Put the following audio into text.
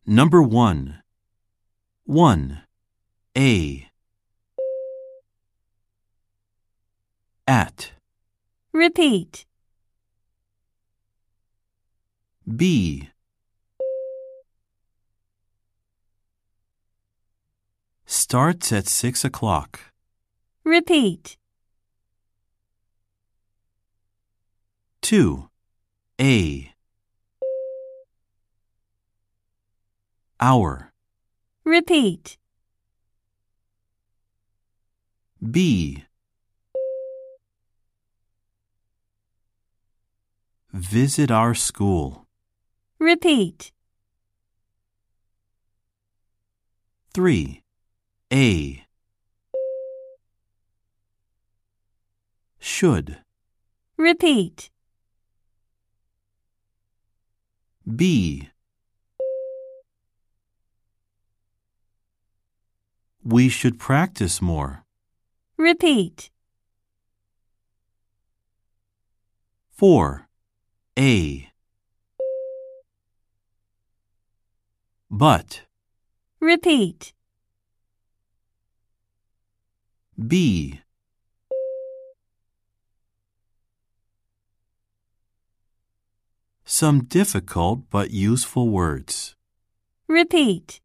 Number 1. 1. A. At. Repeat. B. Starts at 6 o'clock. Repeat. 2. A. Hour. Repeat. B. Visit our school. Repeat. 3. A. Should. Repeat. B. We should practice more. Repeat. 4. A. But. Repeat. B. Some difficult but useful words. Repeat.